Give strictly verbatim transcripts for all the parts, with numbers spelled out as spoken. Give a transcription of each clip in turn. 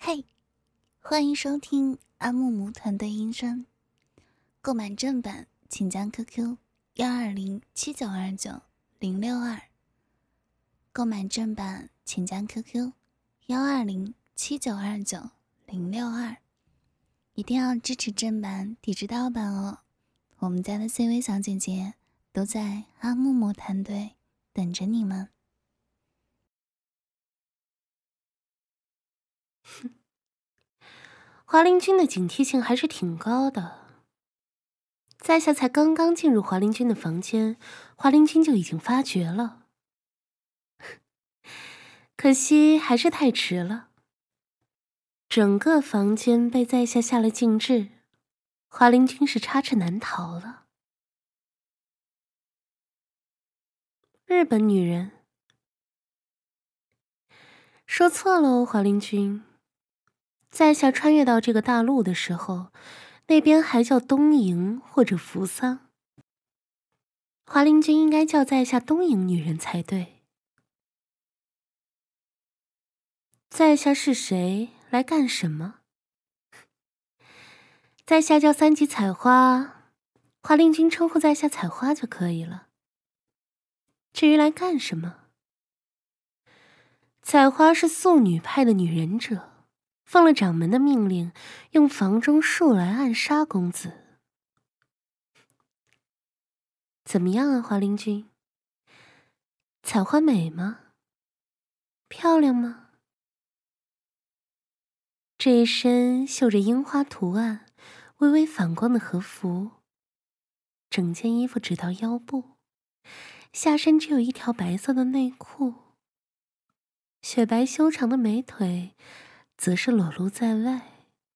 嘿，欢迎收听阿木木团队音声。购买正版，请加 Q Q 幺二零七九二九零六二。购买正版，请加 Q Q 幺二零七九二九零六二。一定要支持正版，抵制盗版哦！我们家的 C 位小姐姐都在阿木木团队等着你们。 华灵君的警惕性还是挺高的。在下才刚刚进入华灵君的房间，华灵君就已经发觉了。可惜还是太迟了，整个房间被在下下了禁制，华灵君是插翅难逃了。日本女人，说错了哦，华灵君。在下穿越到这个大陆的时候，那边还叫东瀛或者扶桑。华灵君应该叫在下东瀛女人才对。在下是谁，来干什么？在下叫三级采花，华灵君称呼在下采花就可以了。至于来干什么，采花是素女派的女忍者，奉了掌门的命令，用房中术来暗杀公子。怎么样啊，华灵君？采花美吗？漂亮吗？这一身绣着樱花图案、微微反光的和服，整件衣服只到腰部，下身只有一条白色的内裤，雪白修长的美腿则是裸露在外。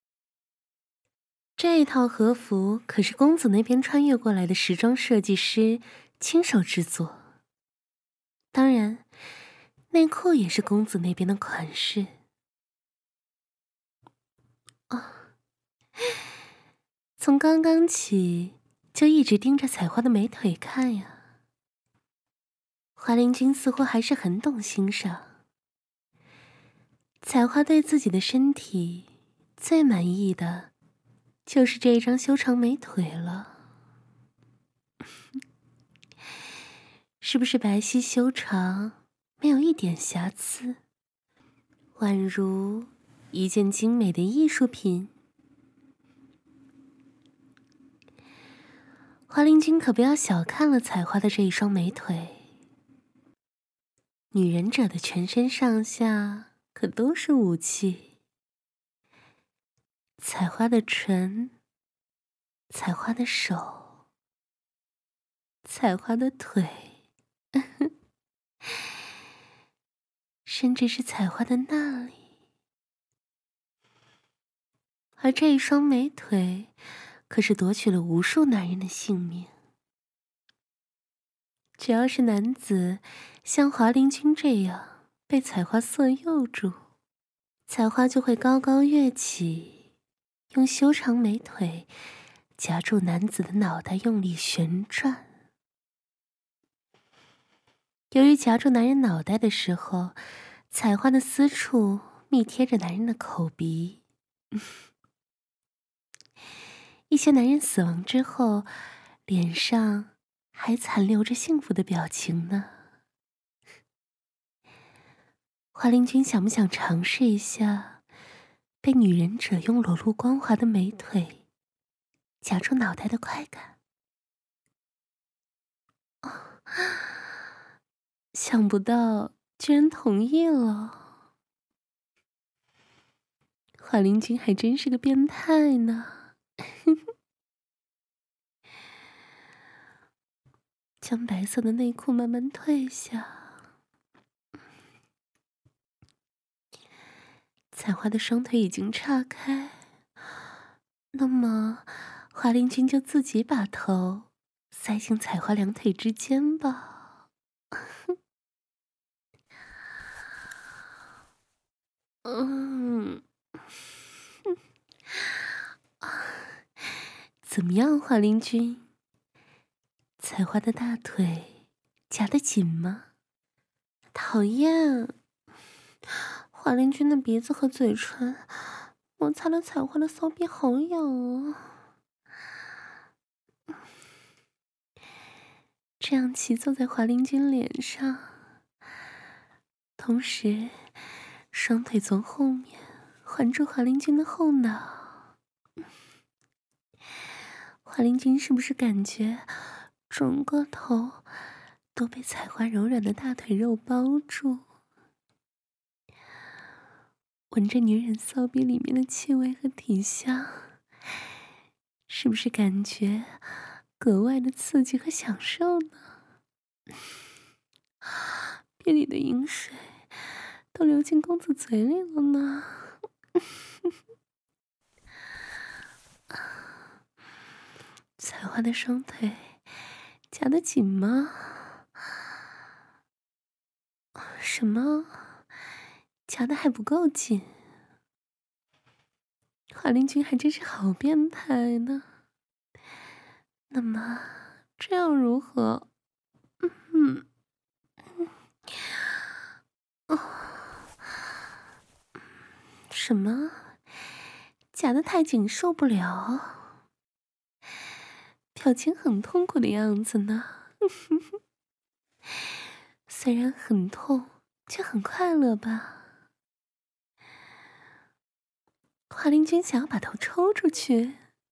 这套和服可是公子那边穿越过来的时装设计师亲手制作，当然，内裤也是公子那边的款式。哦，从刚刚起就一直盯着采花的美腿看呀。华灵君似乎还是很懂欣赏，采花对自己的身体最满意的就是这张修长美腿了。是不是白皙修长，没有一点瑕疵，宛如一件精美的艺术品？华灵君可不要小看了采花的这一双美腿，女忍者的全身上下可都是武器。采花的唇，采花的手，采花的腿，甚至是采花的那里。而这一双美腿可是夺取了无数男人的性命。只要是男子像华灵君这样被采花色诱住，采花就会高高跃起，用修长美腿夹住男子的脑袋，用力旋转。由于夹住男人脑袋的时候，采花的私处密贴着男人的口鼻，一些男人死亡之后，脸上还残留着幸福的表情呢。华灵君想不想尝试一下被女忍者用裸露光滑的美腿夹住脑袋的快感？哦，想不到居然同意了。华灵君还真是个变态呢。将白色的内裤慢慢褪下，采花的双腿已经岔开，那么华灵君就自己把头塞进采花两腿之间吧。嗯，怎么样，华灵君？采花的大腿夹得紧吗？讨厌，华华林君的鼻子和嘴唇摩擦了彩花的骚逼，好痒啊！这样骑坐在华林君脸上，同时双腿从后面环住华林君的后脑。华林君是不是感觉整个头都被彩花柔软的大腿肉包住？闻着女人骚逼里面的气味和体香，是不是感觉格外的刺激和享受呢？逼里的饮水都流进公子嘴里了呢。彩花的双腿夹得紧吗？什么？夹得还不够紧？华林君还真是好变态呢。那么这样如何？嗯嗯哦，什么？夹得太紧受不了？表情很痛苦的样子呢。虽然很痛，却很快乐吧。华林君想要把头抽出去，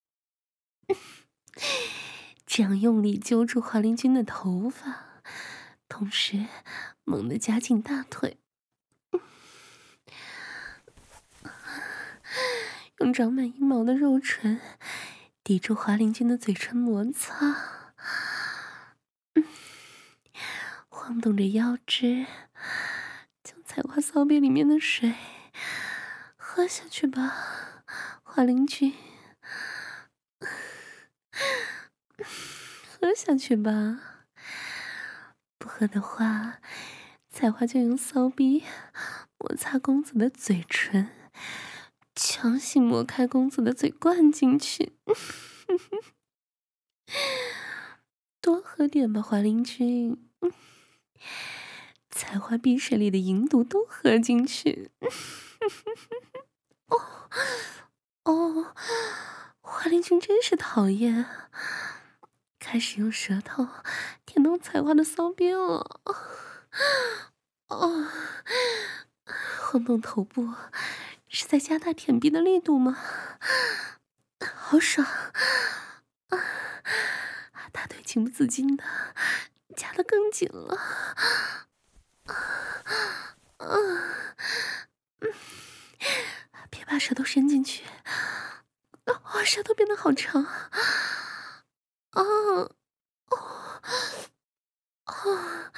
这样用力揪住华林君的头发，同时猛地夹紧大腿，用长满阴毛的肉唇抵住华林君的嘴唇摩擦，晃动着腰肢，将彩花骚逼里面的水喝下去吧，华林君，喝下去吧。不喝的话，彩花就用骚逼摩擦公子的嘴唇，强行磨开公子的嘴灌进去。多喝点吧，华林君。彩花碧水里的银毒都喝进去。哦哦，华林君真是讨厌，开始用舌头舔动彩花的骚逼了。哦，晃动头部是在加大舔逼的力度吗？好爽啊！大腿情不自禁的夹得更紧了。啊，嗯，别把舌头伸进去，哦，舌头变得好长。啊，哦，哦，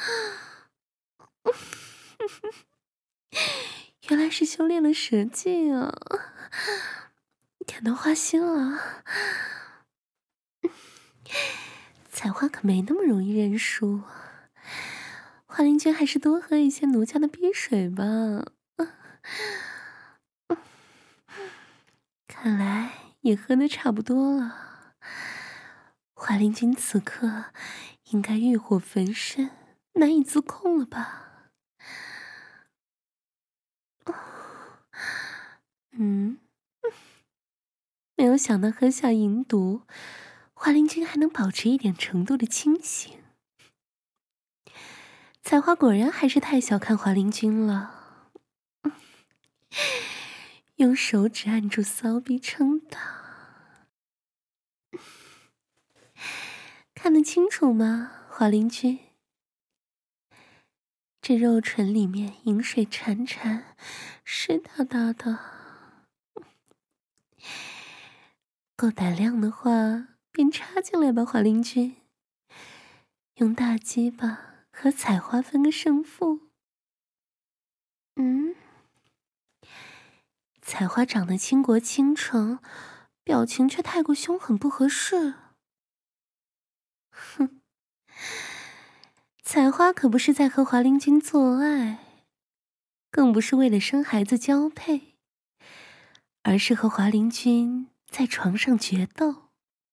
原来是修炼了舌技啊，舔到花心了。彩花可没那么容易认输，华林君还是多喝一些奴家的逼水吧。看来也喝得差不多了，华林君此刻应该欲火焚身，难以自控了吧？嗯，没有想到喝下银毒，华林君还能保持一点程度的清醒。彩花果然还是太小看华林君了，用手指按住骚逼撑大。看得清楚吗，华林君？这肉唇里面饮水潺潺，湿哒哒的。够胆量的话，便插进来吧，华林君。用大鸡巴和彩花分个胜负。嗯，彩花长得倾国倾城，表情却太过凶狠不合适。哼，彩花可不是在和华林君做爱，更不是为了生孩子交配，而是和华林君在床上决斗。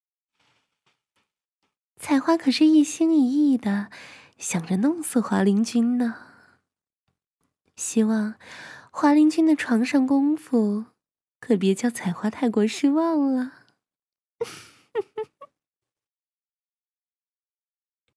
彩花可是一心一意的想着弄死华林君呢，希望华林君的床上功夫，可别叫彩花太过失望了。